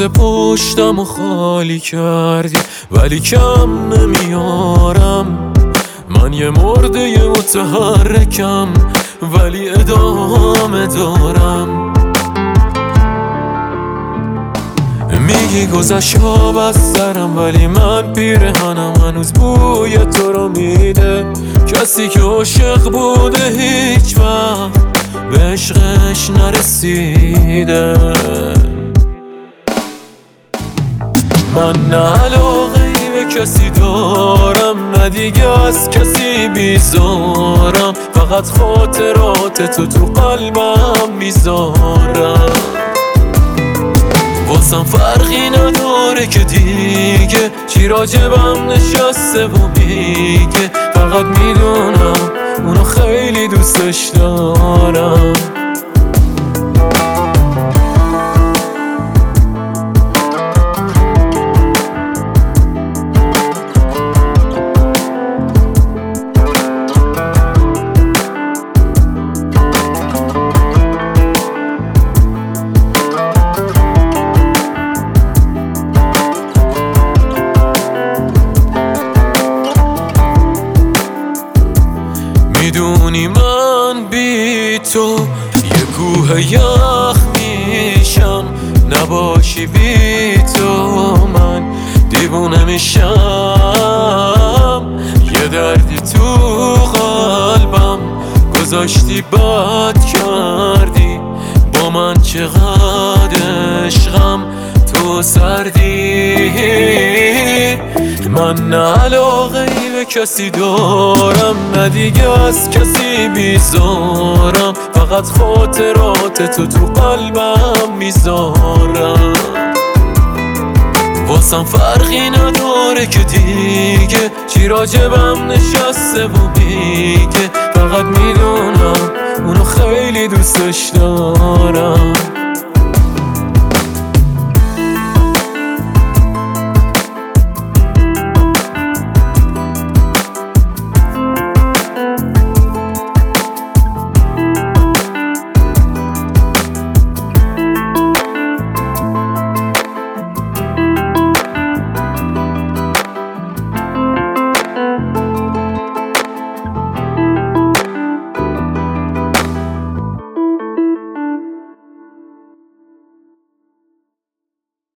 واسه پشتم و خالی کردی ولی کم نمیارم. من یه مرده متحرکم ولی ادامه دارم. میگی گذشت ها از سرم ولی من پیرهنم هنوز بوی تو رو میده. کسی که عاشق بوده هیچ وقت به عشقش نرسیده. من نه علاقه‌ای به کسی دارم نه دیگه از کسی بیزارم. فقط خاطرات تو قلبم میذارم. واسم فرقی نداره که دیگه چی راجبم نشسته و میگه. فقط میدونم اونو خیلی دوستش دارم. میدونی من بی تو یه کوه یخ میشم. نباشی بی تو من دیوونه میشم. یه دردی تو قلبم گذاشتی بد کردی با من. چقدر عشقم تو سردی. من نه علاقه‌ای به کسی دارم نه دیگه از کسی بیزارم. فقط خاطرات تو قلبم میذارم. واسم فرقی نداره که دیگه چی راجبم نشسته و میگه. فقط میدونم اونو خیلی دوستش دارم.